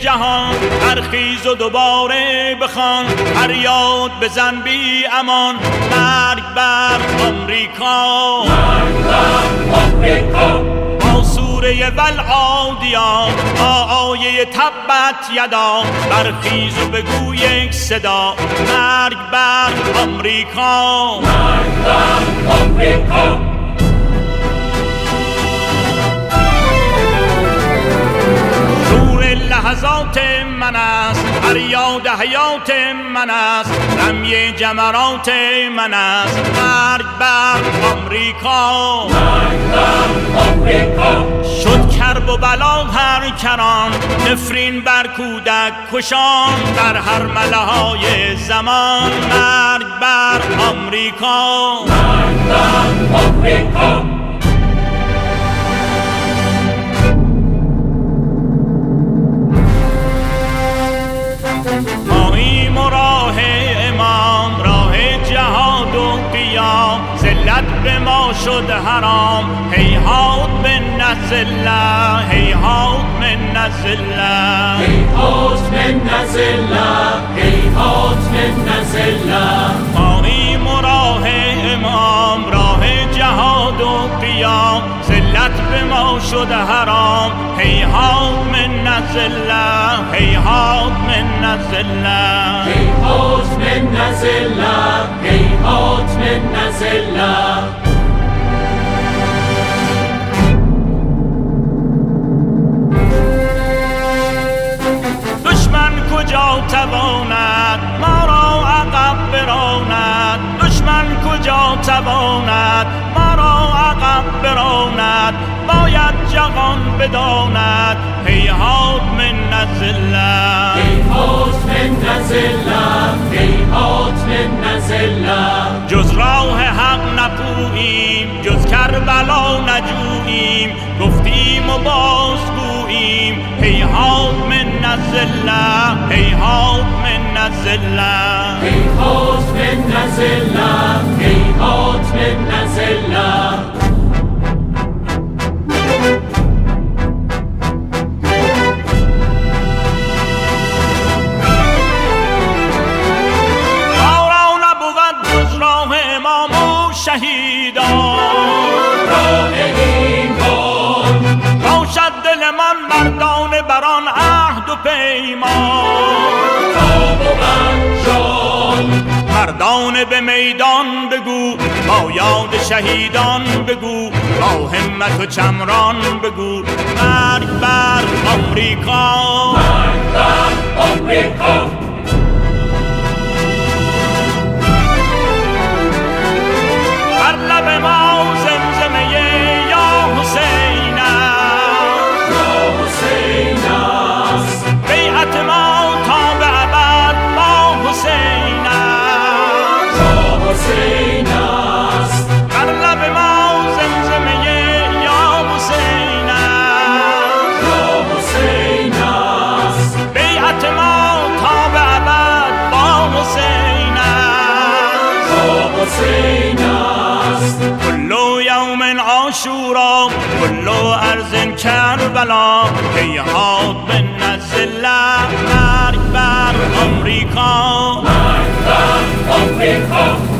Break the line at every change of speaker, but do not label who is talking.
جهان برخیز و دوباره بخوان، فریاد بزن بی امان، مرگ بر آمریکا،
مرگ بر آمریکا.
با سوره والعادیات، با آیه تبت یدا، برخیز و بگو یک صدا، مرگ بر آمریکا،
مرگ بر آمریکا.
لحظات من است، فریاد حیات من است، رمی جمرات من است، مرگ بر آمریکا،
مرگ بر آمریکا.
شد کرب و بلا هر کران، نفرین بر کودک کشان، در هر مله‌های زمان، مرگ بر آمریکا،
مرگ بر آمریکا.
ماییم و راه امام، راه جهاد و قیام، ذلت به ما شد حرام، هیهات منت الله، هیهات منت الله،
هیهات منت الله، هیهات منت الله.
ماییم و راه امام، راه جهاد و قیام، ذلت به ما شد حرام، هیهات منت الله، هیهات منت الله،
هیهات منت الله، هیهات منت الله.
دشمن کجا تواند ما را عقب براند، دشمن کجا تواند ما را عقب براند، باید جهان بداند، هیهات منت الله،
هیهات منت الله، هیهات منت الله.
جز راه حق نپوییم، جز کربلا نجوییم، گفتیم و بازگوییم، هیهات منت الله، هیهات منت الله،
هیهات منت الله، هیهات منت الله.
شهیدان
راه ایمان،
باشد دلمان مردانه بران عهد و پیمان،
تا بود جان
مردانه به میدان بگو، با یاد شهیدان بگو، با همت و چمران بگو، مرگ بر آمریکا،
مرگ بر آمریکا.
بر لب ما زمزمه یا حسین است،
یا حسین است،
بیعت ما تا به ابد با حسین است،
یا حسین است.
بر لب ما زمزمه یا حسین است،
یا حسین است،
بیعت ما تا به ابد با حسین است،
یا حسین است.
كل يوم عاشورا، كل ارض کربلا، هیهات منت الله، مرگ بر آمریکا،
مرگ بر آمریکا.